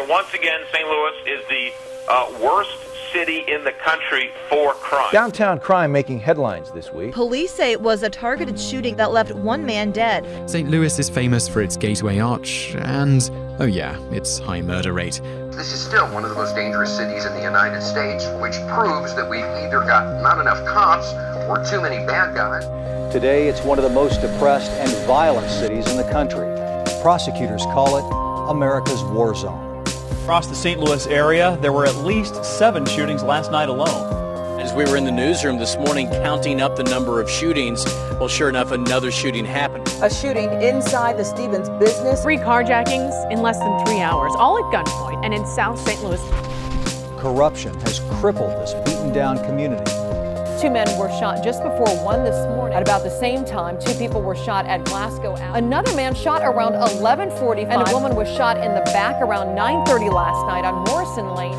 once again, St. Louis is the worst city in the country for crime. Downtown crime making headlines this week. Police say it was a targeted shooting that left one man dead. St. Louis is famous for its Gateway Arch and, oh yeah, its high murder rate. This is still one of the most dangerous cities in the United States, which proves that we've either got not enough cops or too many bad guys. Today, it's one of the most depressed and violent cities in the country. Prosecutors call it America's war zone. Across the St. Louis area, there were at least 7 shootings last night alone. As we were in the newsroom this morning counting up the number of shootings, well, sure enough, another shooting happened. A shooting inside the Stevens business. 3 carjackings in less than 3 hours, all at gunpoint and in South St. Louis. Corruption has crippled this beaten-down community. 2 men were shot just before 1 this morning. At about the same time, 2 people were shot at Glasgow Alley. Another man shot around 11:45, and a woman was shot in the back around 9:30 last night on Morrison Lane.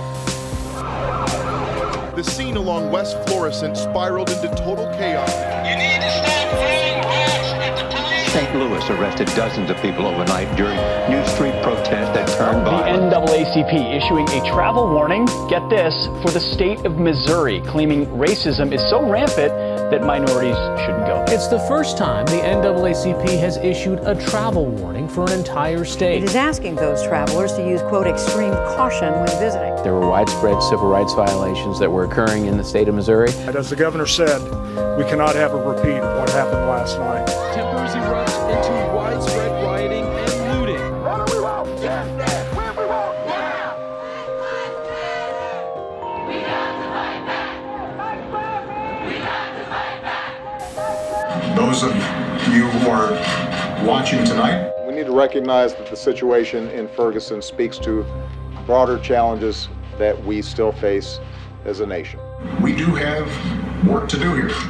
The scene along West Florissant spiraled into total chaos. You need to stop throwing rocks at the police. St. Louis arrested dozens of people overnight during new street protests that turned violent. The NAACP issuing a travel warning, get this, for the state of Missouri, claiming racism is so rampant that minorities shouldn't go there. It's the first time the NAACP has issued a travel warning for an entire state. It is asking those travelers to use, quote, extreme caution when visiting. There were widespread civil rights violations that were occurring in the state of Missouri. As the governor said, we cannot have a repeat of what happened last night. Tempers erupt into widespread rioting and looting. What do we want? Justice! When we want now! We got to fight back! We got to fight back! Those of you who are watching tonight, we need to recognize that the situation in Ferguson speaks to broader challenges that we still face as a nation. we do have work to do here.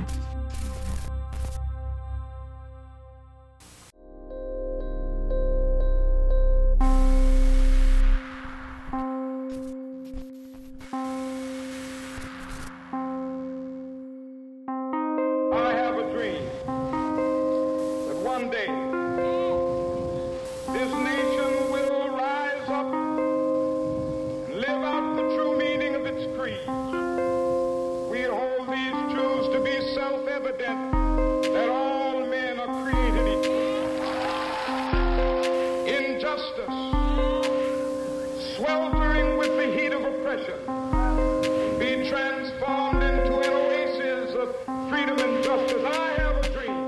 I have a dream that one day this nation will rise up and live out the true meaning of its creed. We hold these truths to be self-evident, that all men are created equal. Injustice, sweltering with the heat of oppression, be transformed into an oasis of freedom and justice. I have a dream.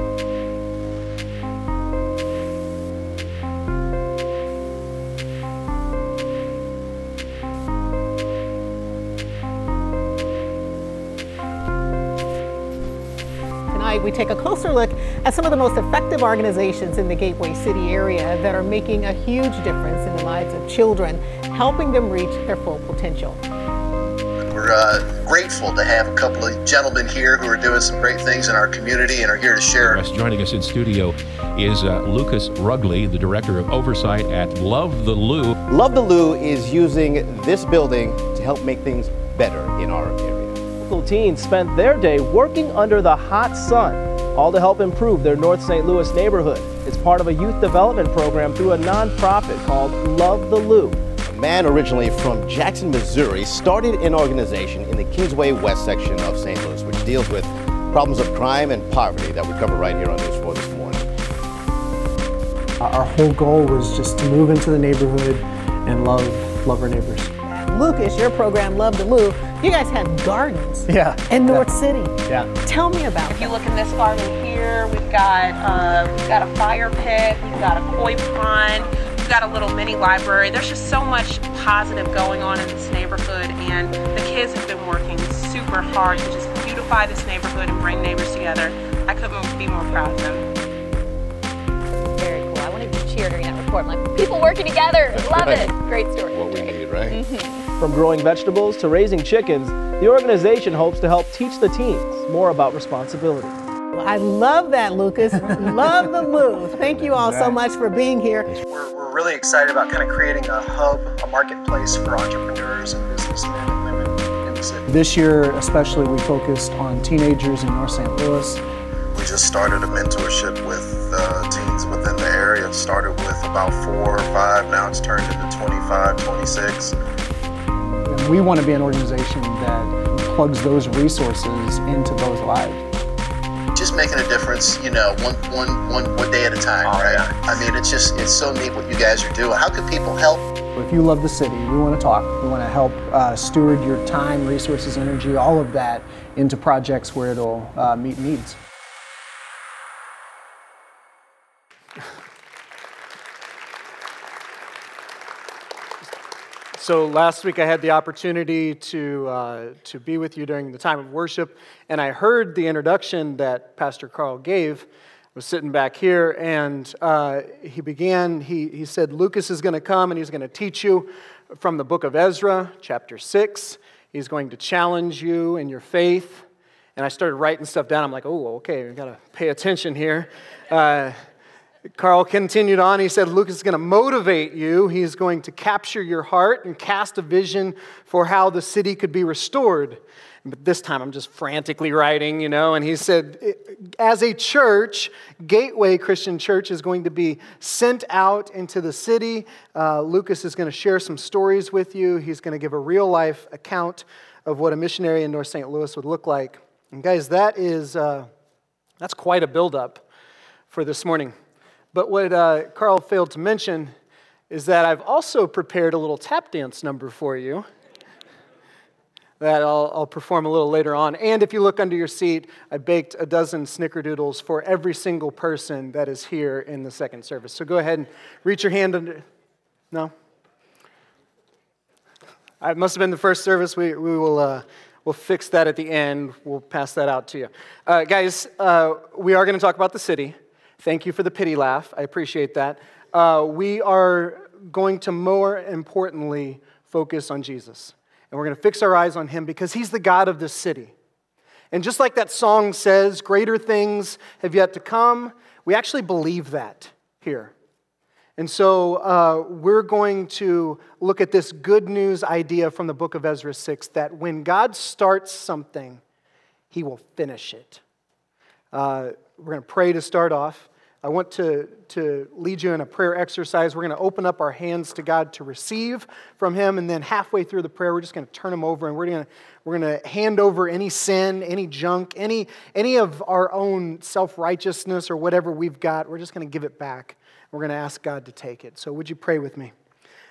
Tonight, we take a closer look at some of the most effective organizations in the Gateway City area that are making a huge difference in the lives of children, helping them reach their full potential. We're grateful to have a couple of gentlemen here who are doing some great things in our community and are here to share. Joining us in studio is Lucas Rugley, the Director of Oversight at Love the Lou. Love the Lou is using this building to help make things better in our area. Local teens spent their day working under the hot sun, all to help improve their North St. Louis neighborhood. It's part of a youth development program through a nonprofit called Love the Lou. A man originally from Jackson, Missouri, started an organization in the Kingsway West section of St. Louis, which deals with problems of crime and poverty that we cover right here on News 4 this morning. Our whole goal was just to move into the neighborhood and love our neighbors. Lucas, your program, Love the Lou, you guys have gardens in North City. Yeah. Tell me about If you look in this garden here, we've got a fire pit, we've got a koi pond, we've got a little mini library. There's just so much positive going on in this neighborhood, and the kids have been working super hard to just beautify this neighborhood and bring neighbors together. I couldn't be more proud of them. Very cool. I wanted to cheer during that report. I'm like, people working together. Love it. Great story. What we need, right? From growing vegetables to raising chickens, the organization hopes to help teach the teens more about responsibility. Well, I love that, Lucas. Love the Lou. Thank you all so much for being here. We're really excited about kind of creating a hub, a marketplace for entrepreneurs and businessmen and women in the city. This year, especially, we focused on teenagers in North St. Louis. We just started a mentorship with teens within the area It started with about 4 or 5. Now it's turned into 25, 26. And we want to be an organization that plugs those resources into those lives. Just making a difference, one day at a time, right? Yeah. I mean, it's so neat what you guys are doing. How can people help? If you love the city, we want to talk. We want to help steward your time, resources, energy, all of that into projects where it'll meet needs. So last week I had the opportunity to be with you during the time of worship, and I heard the introduction that Pastor Carl gave. I was sitting back here, and he said, Lucas is going to come, and he's going to teach you from the book of Ezra, chapter 6. He's going to challenge you in your faith. And I started writing stuff down. I'm like, oh, okay, we've got to pay attention here. Carl continued on. He said, Lucas is going to motivate you. He's going to capture your heart and cast a vision for how the city could be restored. But this time I'm just frantically writing, And he said, as a church, Gateway Christian Church is going to be sent out into the city. Lucas is going to share some stories with you. He's going to give a real-life account of what a missionary in North St. Louis would look like. And guys, that's quite a buildup for this morning. But what Carl failed to mention is that I've also prepared a little tap dance number for you that I'll perform a little later on. And if you look under your seat, I baked a dozen snickerdoodles for every single person that is here in the second service. So go ahead and reach your hand under. No? It must have been the first service. We'll fix that at the end. We'll pass that out to you. Guys, we are going to talk about the city. Thank you for the pity laugh. I appreciate that. We are going to, more importantly, focus on Jesus. And we're going to fix our eyes on him because he's the God of this city. And just like that song says, greater things have yet to come, we actually believe that here. And so we're going to look at this good news idea from the book of Ezra 6, that when God starts something, he will finish it. We're going to pray to start off. I want to lead you in a prayer exercise. We're going to open up our hands to God to receive from him, and then halfway through the prayer, we're just going to turn him over, and we're going to hand over any sin, any junk, any of our own self-righteousness or whatever we've got. We're just going to give it back. We're going to ask God to take it. So would you pray with me?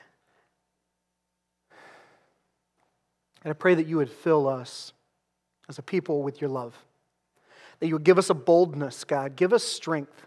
And I pray that you would fill us as a people with your love. That you would give us a boldness, God. Give us strength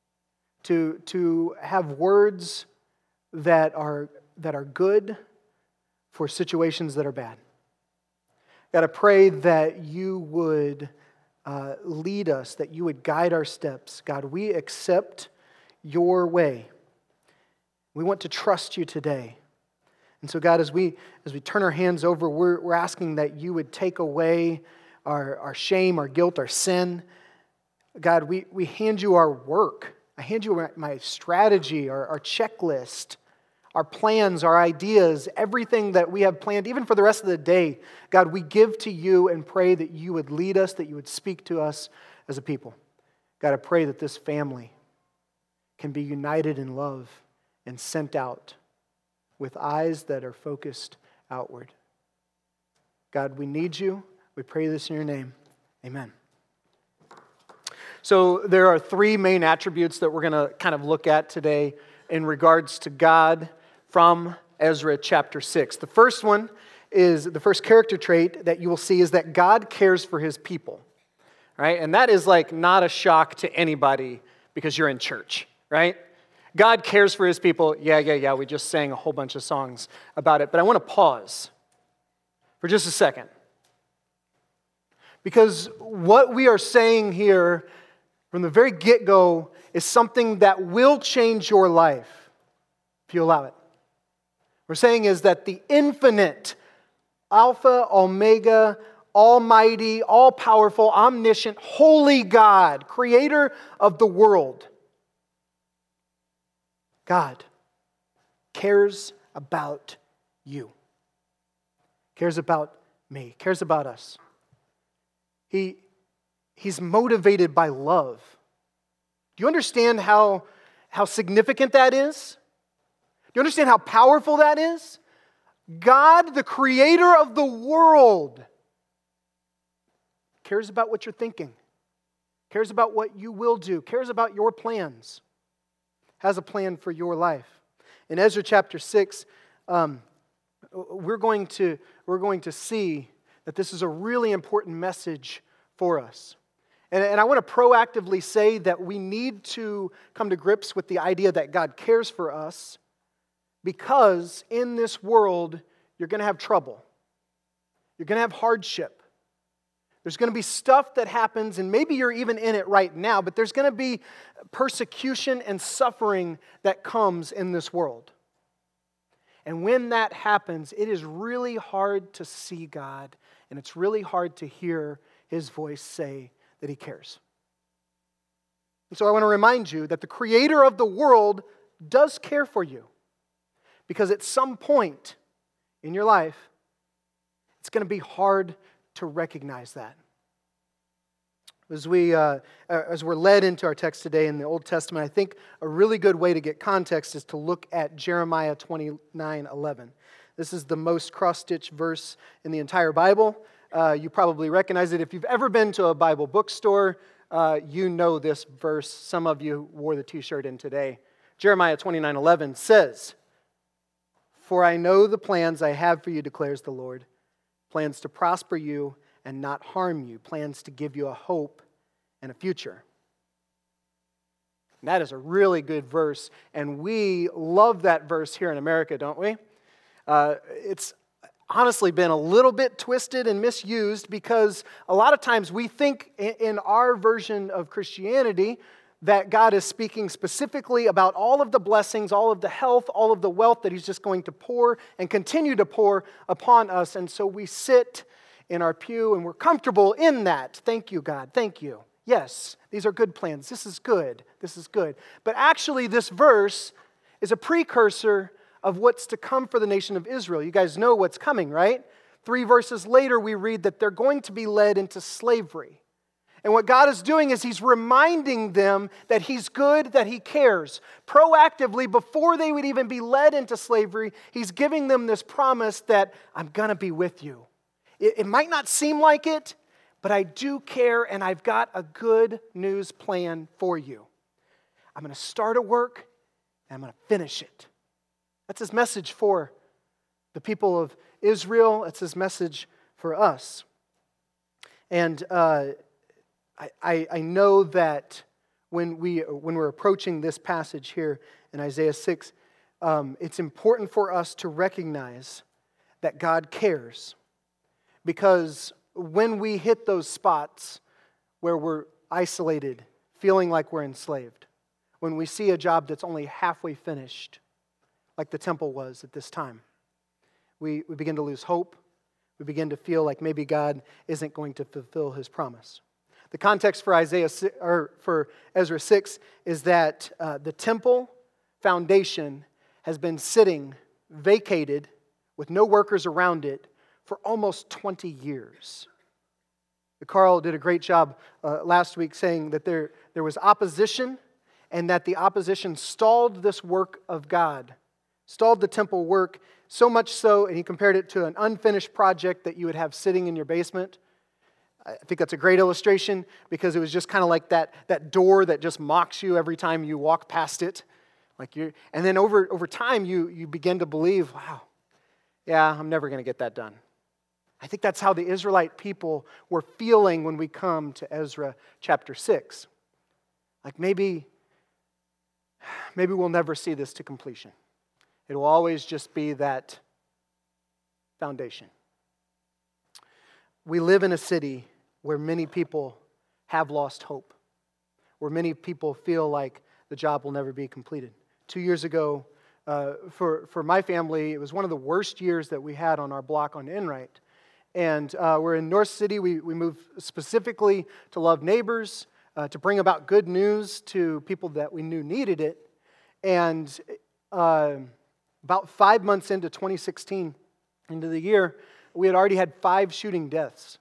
to have words that are good for situations that are bad. God, I pray that you would lead us, that you would guide our steps. God, we accept your way. We want to trust you today. And so, God, as we turn our hands over, we're asking that you would take away our shame, our guilt, our sin. God, we hand you our work. I hand you my strategy, our checklist, our plans, our ideas, everything that we have planned, even for the rest of the day. God, we give to you and pray that you would lead us, that you would speak to us as a people. God, I pray that this family can be united in love and sent out with eyes that are focused outward. God, we need you. We pray this in your name. Amen. So there are three main attributes that we're going to kind of look at today in regards to God from Ezra chapter 6. The first one is, the first character trait that you will see is that God cares for his people, right? And that is like not a shock to anybody because you're in church, right? God cares for his people. Yeah. We just sang a whole bunch of songs about it. But I want to pause for just a second. Because what we are saying here from the very get-go is something that will change your life if you allow it. What we're saying is that the infinite, Alpha, Omega, Almighty, all-powerful, omniscient, holy God, creator of the world, God cares about you, cares about me, cares about us. He's motivated by love. Do you understand how how significant that is? Do you understand how powerful that is? God, the creator of the world, cares about what you're thinking, cares about what you will do, cares about your plans, has a plan for your life. In Ezra chapter 6, we're going to see that this is a really important message for us. And I want to proactively say that we need to come to grips with the idea that God cares for us, because in this world, you're going to have trouble. You're going to have hardship. There's going to be stuff that happens, and maybe you're even in it right now, but there's going to be persecution and suffering that comes in this world. And when that happens, it is really hard to see God, and it's really hard to hear His voice say that He cares. And so I want to remind you that the creator of the world does care for you. Because at some point in your life, it's going to be hard to recognize that. As we're led into our text today in the Old Testament, I think a really good way to get context is to look at Jeremiah 29:11. This is the most cross-stitched verse in the entire Bible. You probably recognize it. If you've ever been to a Bible bookstore, you know this verse. Some of you wore the t-shirt in today. Jeremiah 29:11 says, "For I know the plans I have for you, declares the Lord, plans to prosper you and not harm you, plans to give you a hope and a future." And that is a really good verse, and we love that verse here in America, don't we? It's honestly been a little bit twisted and misused, because a lot of times we think in our version of Christianity that God is speaking specifically about all of the blessings, all of the health, all of the wealth that He's just going to pour and continue to pour upon us. And so we sit in our pew and we're comfortable in that. Thank you, God. Thank you. Yes, these are good plans. This is good. This is good. But actually, this verse is a precursor of what's to come for the nation of Israel. You guys know what's coming, right? 3 verses later, we read that they're going to be led into slavery. And what God is doing is He's reminding them that He's good, that He cares. Proactively, before they would even be led into slavery, He's giving them this promise that I'm going to be with you. It might not seem like it, but I do care, and I've got a good news plan for you. I'm going to start a work, and I'm going to finish it. That's His message for the people of Israel. That's His message for us. And I know that when we're approaching this passage here in Isaiah 6, it's important for us to recognize that God cares. Because when we hit those spots where we're isolated, feeling like we're enslaved, when we see a job that's only halfway finished, like the temple was at this time, we begin to lose hope. We begin to feel like maybe God isn't going to fulfill His promise. The context for for Ezra 6 is that the temple foundation has been sitting vacated with no workers around it for almost 20 years. Carl did a great job last week saying that there was opposition, and that the opposition stalled this work of God, stalled the temple work, so much so, and he compared it to an unfinished project that you would have sitting in your basement. I think that's a great illustration, because it was just kind of like that door that just mocks you every time you walk past it. And then over time, you begin to believe, wow, yeah, I'm never going to get that done. I think that's how the Israelite people were feeling when we come to Ezra chapter 6. Like maybe we'll never see this to completion. It will always just be that foundation. We live in a city where many people have lost hope, where many people feel like the job will never be completed. 2 years ago, for my family, it was one of the worst years that we had on our block on Enright. And we're in North City. We moved specifically to love neighbors, to bring about good news to people that we knew needed it. And about 5 months into 2016, into the year, we had already had 5 shooting deaths.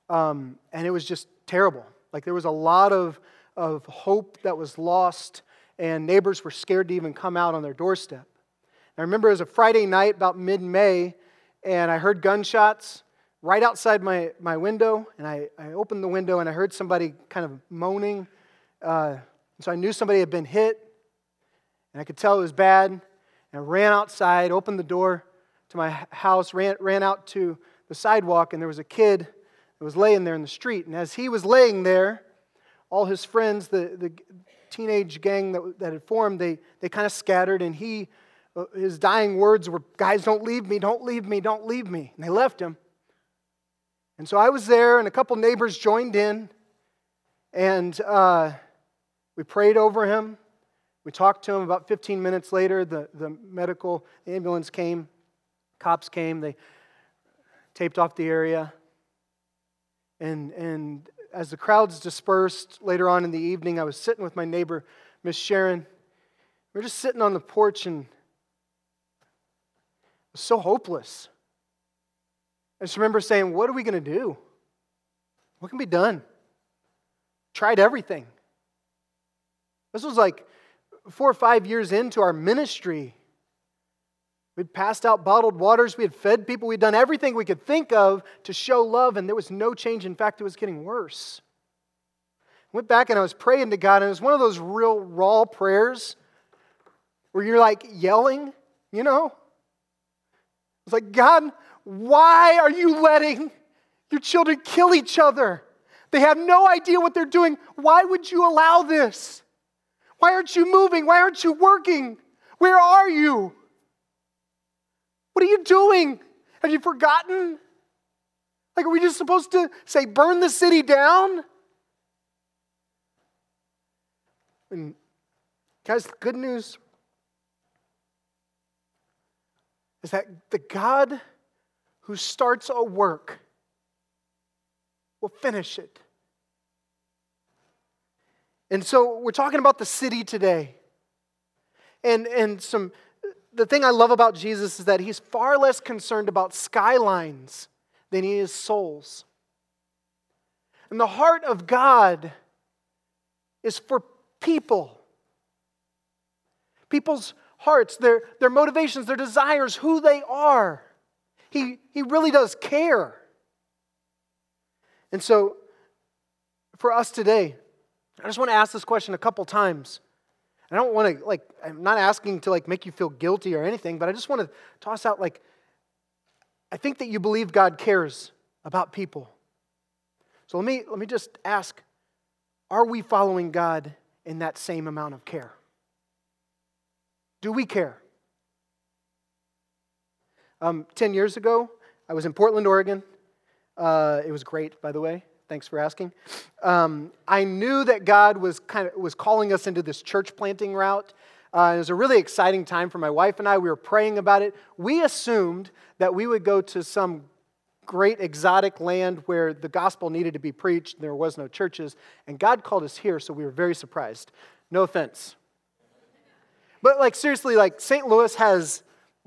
And it was just terrible. Like there was a lot of hope that was lost. and neighbors were scared to even come out on their doorstep. I remember it was a Friday night about mid-May, and I heard gunshots right outside my window, and I opened the window and I heard somebody kind of moaning. So I knew somebody had been hit, and I could tell it was bad. And I ran outside, opened the door to my house, ran out to the sidewalk, and there was a kid that was laying there in the street. And as he was laying there, all his friends, the teenage gang that had formed, they kind of scattered, and his dying words were, "Guys, don't leave me, don't leave me, don't leave me." And they left him. And so I was there, and a couple neighbors joined in, and we prayed over him. We talked to him. About 15 minutes later, the ambulance came, cops came, they taped off the area. And as the crowds dispersed later on in the evening, I was sitting with my neighbor, Miss Sharon. We were just sitting on the porch, and it was so hopeless. I just remember saying, what are we going to do? What can be done? Tried everything. This was like 4 or 5 years into our ministry. We'd passed out bottled waters. We had fed people. We'd done everything we could think of to show love, and there was no change. In fact, it was getting worse. I went back and I was praying to God, and it was one of those real raw prayers where you're like yelling, you know? It's like, God, why are you letting your children kill each other? They have no idea what they're doing. Why would you allow this? Why aren't you moving? Why aren't you working? Where are you? What are you doing? Have you forgotten? Like, are we just supposed to say, burn the city down? And guys, the good news is that the God who starts a work will finish it. And so we're talking about the city today. And the thing I love about Jesus is that he's far less concerned about skylines than he is souls. And the heart of God is for people. People's hearts, their motivations, their desires, who they are. He really does care. And so, for us today, I just want to ask this question a couple times. I don't want to, I'm not asking to, make you feel guilty or anything, but I just want to toss out, I think that you believe God cares about people. So let me just ask, are we following God in that same amount of care? Do we care? 10 years ago, I was in Portland, Oregon. It was great, by the way. Thanks for asking. I knew that God was calling us into this church planting route. It was a really exciting time for my wife and I. We were praying about it. We assumed that we would go to some great exotic land where the gospel needed to be preached and there was no churches. And God called us here, so we were very surprised. No offense. But seriously, St. Louis has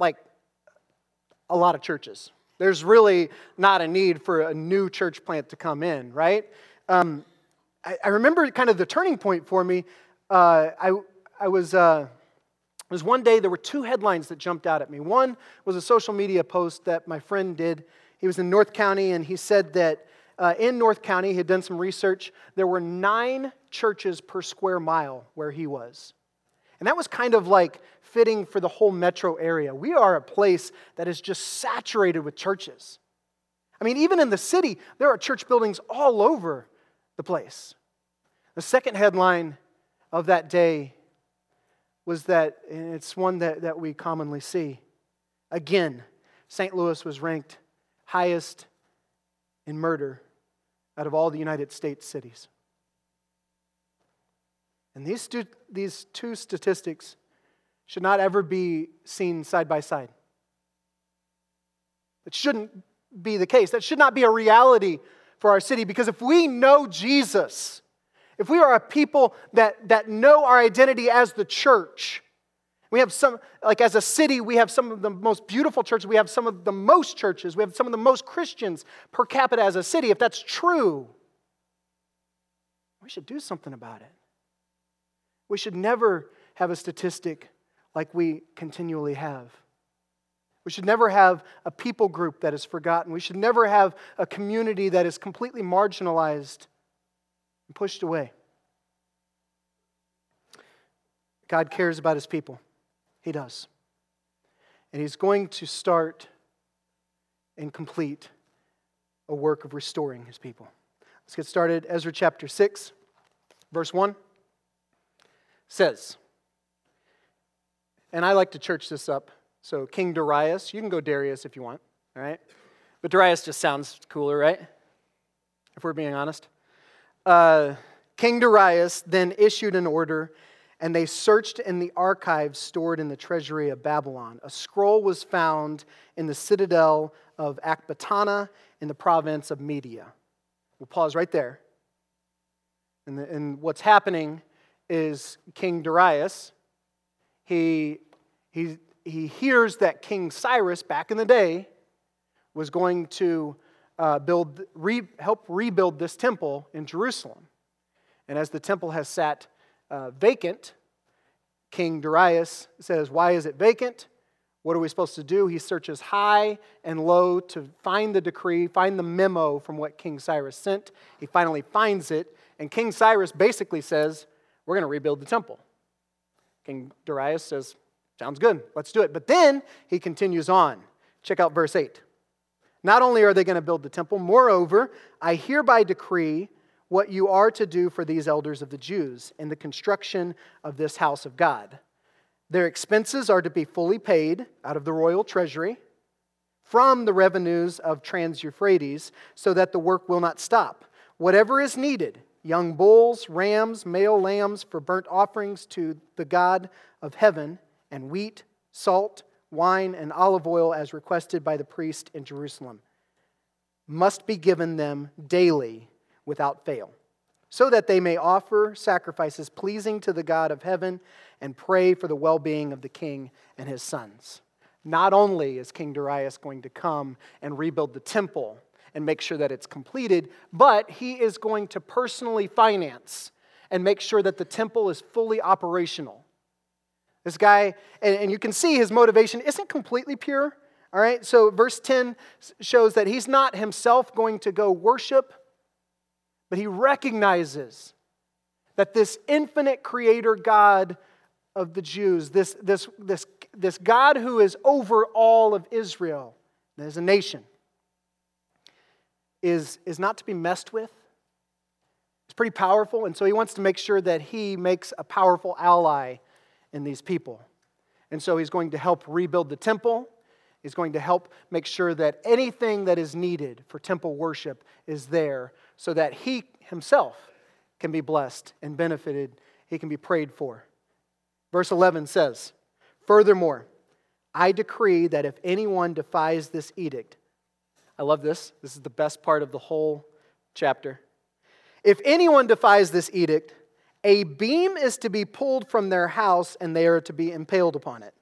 a lot of churches. There's really not a need for a new church plant to come in, right? I remember kind of the turning point for me. It was one day, there were two headlines that jumped out at me. One was a social media post that my friend did. He was in North County, and he said that in North County, he had done some research. There were 9 churches per square mile where he was. And that was kind of fitting for the whole metro area. We are a place that is just saturated with churches. I mean, even in the city, there are church buildings all over the place. The second headline of that day was that, and it's one that we commonly see. Again, St. Louis was ranked highest in murder out of all the United States cities. And these two statistics should not ever be seen side by side. It shouldn't be the case. That should not be a reality for our city, because if we know Jesus, if we are a people that know our identity as the church, we have as a city, we have some of the most beautiful churches, we have some of the most churches, we have some of the most Christians per capita as a city. If that's true, we should do something about it. We should never have a statistic like we continually have. We should never have a people group that is forgotten. We should never have a community that is completely marginalized and pushed away. God cares about His people. He does. And He's going to start and complete a work of restoring His people. Let's get started. Ezra chapter 6, verse 1 says, and I like to church this up, so King Darius, you can go Darius if you want, all right? But Darius just sounds cooler, right? If we're being honest. King Darius then issued an order, and they searched in the archives stored in the treasury of Babylon. A scroll was found in the citadel of Akbatana in the province of Media. We'll pause right there. And what's happening is King Darius, he hears that King Cyrus, back in the day, was going to help rebuild this temple in Jerusalem. And as the temple has sat vacant, King Darius says, why is it vacant? What are we supposed to do? He searches high and low to find the decree, find the memo from what King Cyrus sent. He finally finds it, and King Cyrus basically says, we're going to rebuild the temple. King Darius says, sounds good, let's do it. But then he continues on. Check out verse 8. Not only are they going to build the temple, moreover, I hereby decree what you are to do for these elders of the Jews in the construction of this house of God. Their expenses are to be fully paid out of the royal treasury from the revenues of Trans-Euphrates, so that the work will not stop. Whatever is needed, young bulls, rams, male lambs for burnt offerings to the God of heaven, and wheat, salt, wine, and olive oil as requested by the priest in Jerusalem, must be given them daily without fail, so that they may offer sacrifices pleasing to the God of heaven and pray for the well-being of the king and his sons. Not only is King Darius going to come and rebuild the temple and make sure that it's completed, but he is going to personally finance and make sure that the temple is fully operational. This guy, and you can see his motivation isn't completely pure, all right? So verse 10 shows that he's not himself going to go worship, but he recognizes that this infinite creator God of the Jews, this God who is over all of Israel as a nation, is not to be messed with. It's pretty powerful, and so he wants to make sure that he makes a powerful ally in these people. And so he's going to help rebuild the temple. He's going to help make sure that anything that is needed for temple worship is there, so that he himself can be blessed and benefited. He can be prayed for. Verse 11 says, furthermore, I decree that if anyone defies this edict, I love this. This is the best part of the whole chapter. If anyone defies this edict, a beam is to be pulled from their house and they are to be impaled upon it.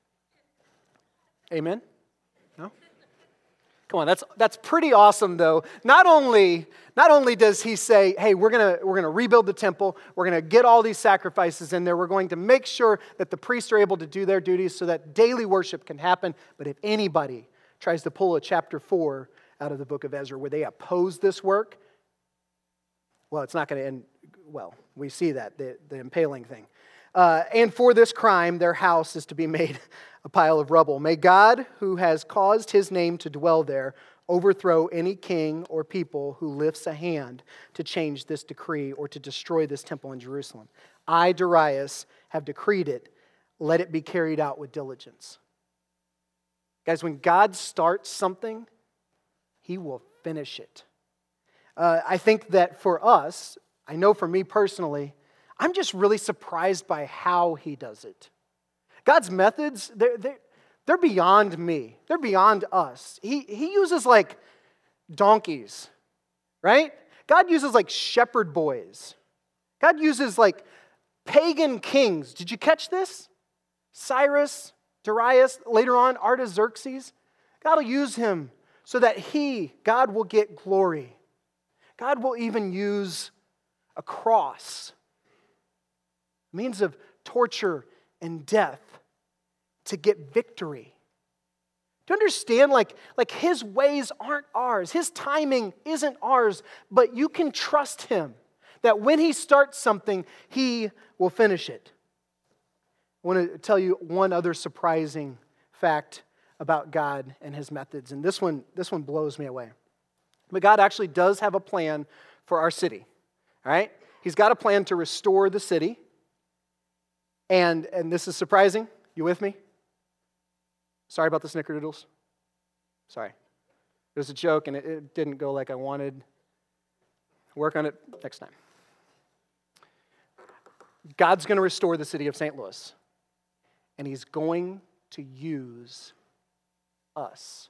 Amen? No? Come on, that's pretty awesome though. Not only does he say, hey, we're gonna rebuild the temple, we're gonna get all these sacrifices in there, we're going to make sure that the priests are able to do their duties so that daily worship can happen. But if anybody tries to pull a chapter 4 out of the book of Ezra where they oppose this work, well, it's not going to end well. We see that, the impaling thing. And for this crime, their house is to be made a pile of rubble. May God, who has caused his name to dwell there, overthrow any king or people who lifts a hand to change this decree or to destroy this temple in Jerusalem. I, Darius, have decreed it. Let it be carried out with diligence. Guys, when God starts something, he will finish it. I think that for us, I know for me personally, I'm just really surprised by how he does it. God's methods, they're beyond me. They're beyond us. He uses like donkeys, right? God uses like shepherd boys. God uses like pagan kings. Did you catch this? Cyrus, Darius, later on, Artaxerxes. God will use him so that God will get glory. God will even use a cross, means of torture and death to get victory. Do you understand? Like his ways aren't ours. His timing isn't ours, but you can trust him that when he starts something, he will finish it. I want to tell you one other surprising fact about God and his methods, and this one blows me away. But God actually does have a plan for our city, all right? He's got a plan to restore the city, and this is surprising. You with me? Sorry about the snickerdoodles. Sorry. It was a joke, and it didn't go like I wanted. Work on it next time. God's going to restore the city of St. Louis, and he's going to use us.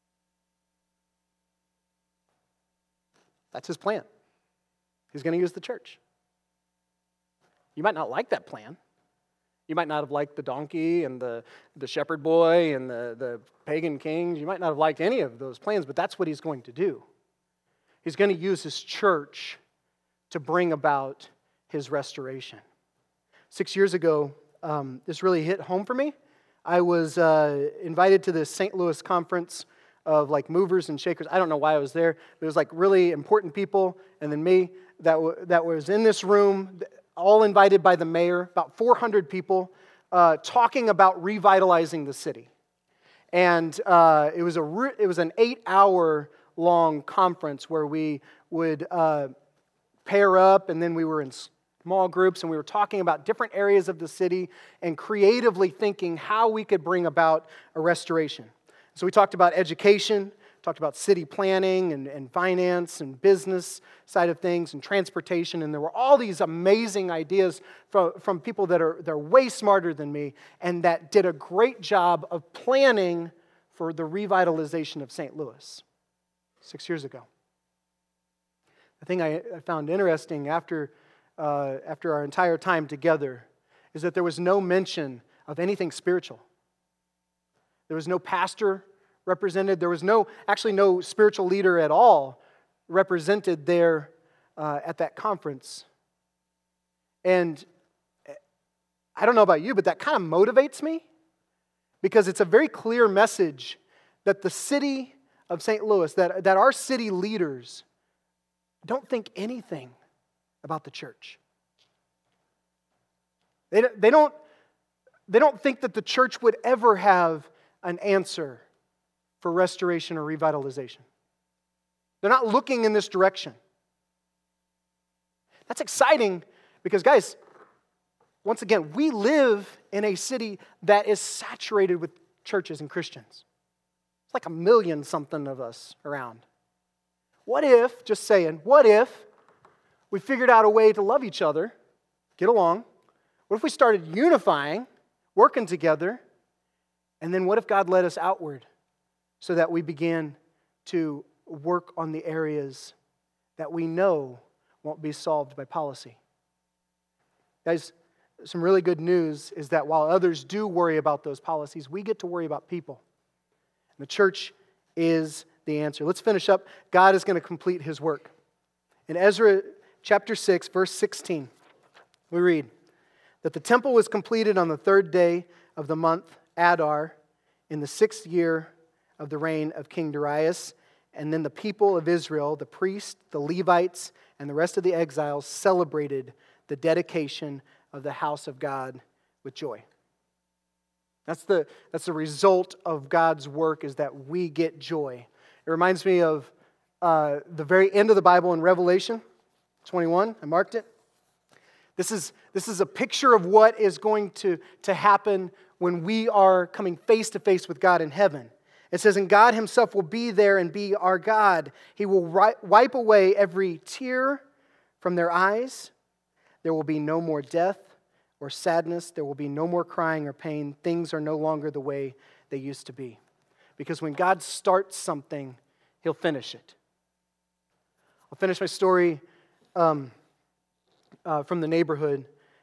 That's his plan. He's going to use the church. You might not like that plan. You might not have liked the donkey and the shepherd boy and the pagan kings. You might not have liked any of those plans, but that's what he's going to do. He's going to use his church to bring about his restoration. 6 years ago, this really hit home for me. I was invited to the St. Louis conference of like movers and shakers. I don't know why I was there, but it was like really important people, and then me that was in this room, all invited by the mayor, about 400 people, talking about revitalizing the city. And it was an 8-hour long conference where we would pair up, and then we were in small groups, and we were talking about different areas of the city and creatively thinking how we could bring about a restoration. So we talked about education, talked about city planning and finance and business side of things and transportation, and there were all these amazing ideas from people they're way smarter than me and that did a great job of planning for the revitalization of St. Louis 6 years ago. The thing I found interesting after our entire time together is that there was no mention of anything spiritual. There was no pastor represented. There was no spiritual leader at all represented there at that conference. And I don't know about you, but that kind of motivates me because it's a very clear message that the city of St. Louis, that our city leaders don't think anything about the church. They don't think that the church would ever have an answer for restoration or revitalization. They're not looking in this direction. That's exciting because, guys, once again, we live in a city that is saturated with churches and Christians. It's like 1 million something of us around. What if we figured out a way to love each other, get along? What if we started unifying, working together, and then what if God led us outward so that we began to work on the areas that we know won't be solved by policy? Guys, some really good news is that while others do worry about those policies, we get to worry about people. And the church is the answer. Let's finish up. God is going to complete his work. In Ezra chapter 6, verse 16, we read that the temple was completed on the 3rd day of the month Adar in the 6th year of the reign of King Darius. And then the people of Israel, the priests, the Levites, and the rest of the exiles celebrated the dedication of the house of God with joy. That's the result of God's work, is that we get joy. It reminds me of the very end of the Bible in Revelation 21. I marked it. This is a picture of what is going to happen when we are coming face to face with God in heaven. It says, and God himself will be there and be our God. He will wipe away every tear from their eyes. There will be no more death or sadness. There will be no more crying or pain. Things are no longer the way they used to be. Because when God starts something, he'll finish it. I'll finish my story from the neighborhood.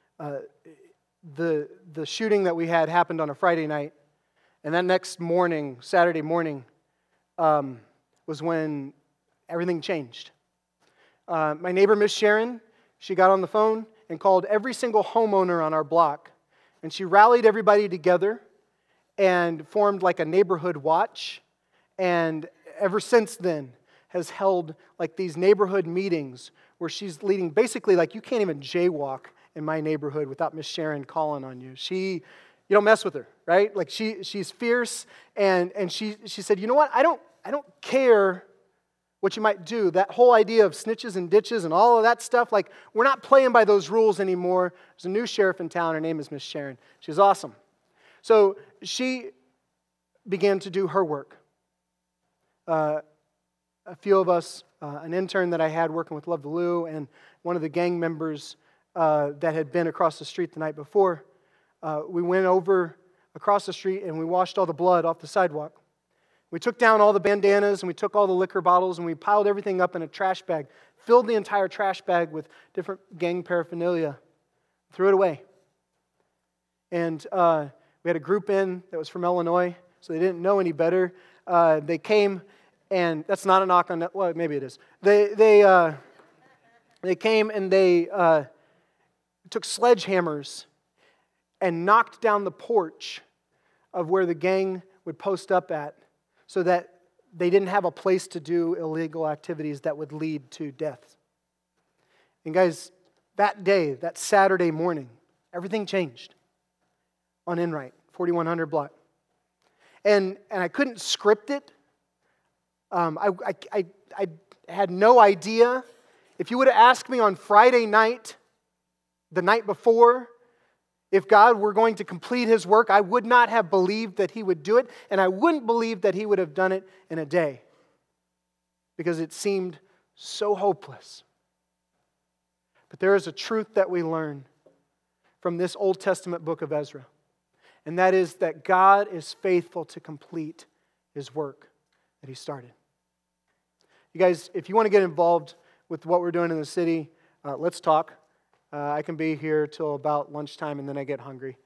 The shooting that we had happened on a Friday night. And that next morning, Saturday morning, was when everything changed. My neighbor, Miss Sharon, she got on the phone and called every single homeowner on our block And she rallied everybody together and formed like a neighborhood watch. And ever since then has held like these neighborhood meetings where she's leading, basically like you can't even jaywalk in my neighborhood without Miss Sharon calling on you. You don't mess with her, right? Like she's fierce, and she said, you know what? I don't care what you might do. That whole idea of snitches and ditches and all of that stuff, like we're not playing by those rules anymore. There's a new sheriff in town. Her name is Miss Sharon. She's awesome. So she began to do her work. A few of us, an intern that I had working with Love the Lou, and one of the gang members that had been across the street the night before, we went over across the street and we washed all the blood off the sidewalk. We took down all the bandanas and we took all the liquor bottles and we piled everything up in a trash bag, filled the entire trash bag with different gang paraphernalia, threw it away. And we had a group in that was from Illinois, so they didn't know any better. They came, and that's not a knock on that. Well, maybe it is. They came and they took sledgehammers and knocked down the porch of where the gang would post up at so that they didn't have a place to do illegal activities that would lead to death. And guys, that day, that Saturday morning, everything changed on Enright, 4100 block. And I couldn't script it. I had no idea. If you would have asked me on Friday night, the night before, if God were going to complete His work, I would not have believed that He would do it, and I wouldn't believe that He would have done it in a day because it seemed so hopeless. But there is a truth that we learn from this Old Testament book of Ezra, and that is that God is faithful to complete His work that He started. You guys, if you want to get involved with what we're doing in the city, let's talk. I can be here till about lunchtime and then I get hungry.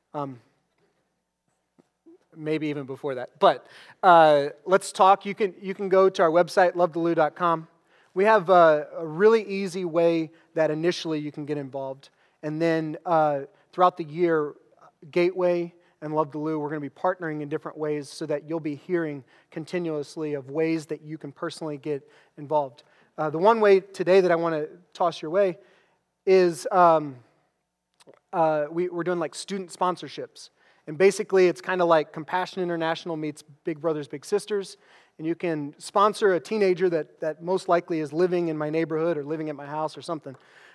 Maybe even before that. But let's talk. You can go to our website, lovethelou.com. We have a really easy way that initially you can get involved. And then throughout the year, Gateway and Love the Lou, we're going to be partnering in different ways so that you'll be hearing continuously of ways that you can personally get involved. The one way today that I want to toss your way is we're doing like student sponsorships. And basically it's kind of like Compassion International meets Big Brothers Big Sisters. And you can sponsor a teenager that most likely is living in my neighborhood or living at my house or something.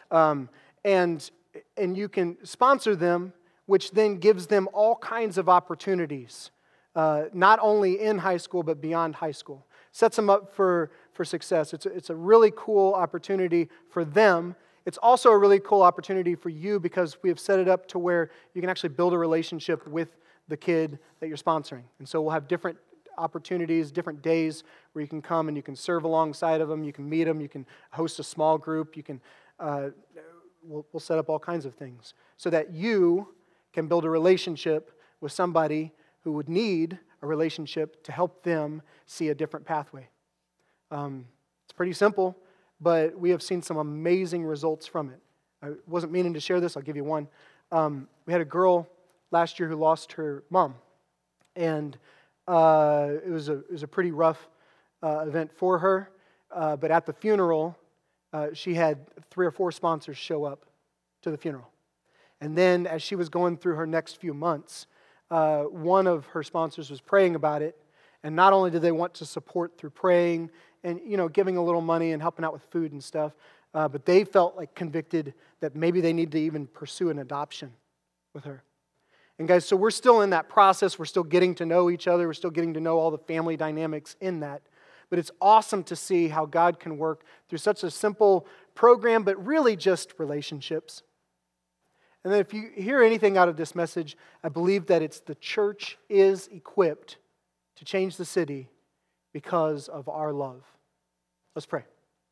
And you can sponsor them, which then gives them all kinds of opportunities, not only in high school but beyond high school. Sets them up for success. It's a really cool opportunity for them. It's also a really cool opportunity for you because we have set it up to where you can actually build a relationship with the kid that you're sponsoring. And so we'll have different opportunities, different days where you can come and you can serve alongside of them, you can meet them, you can host a small group, you can, we'll set up all kinds of things so that you can build a relationship with somebody who would need a relationship to help them see a different pathway. It's pretty simple, but we have seen some amazing results from it. I wasn't meaning to share this. I'll give you one. We had a girl last year who lost her mom, and it was a pretty rough event for her. But at the funeral, she had 3 or 4 sponsors show up to the funeral. And then as she was going through her next few months, one of her sponsors was praying about it. And not only did they want to support through praying and, giving a little money and helping out with food and stuff, but they felt like convicted that maybe they need to even pursue an adoption with her. And guys, so we're still in that process. We're still getting to know each other. We're still getting to know all the family dynamics in that. But it's awesome to see how God can work through such a simple program, but really just relationships. And then if you hear anything out of this message, I believe that it's the church is equipped to change the city because of our love. Let's pray.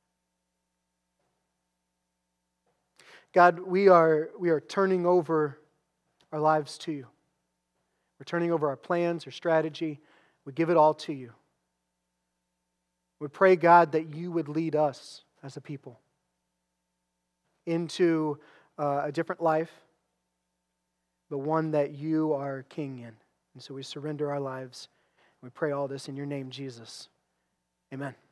God, we are turning over our lives to you. We're turning over our plans, our strategy. We give it all to you. We pray, God, that you would lead us as a people into a different life, but one that you are king in. And so we surrender our lives. We pray all this in your name, Jesus. Amen.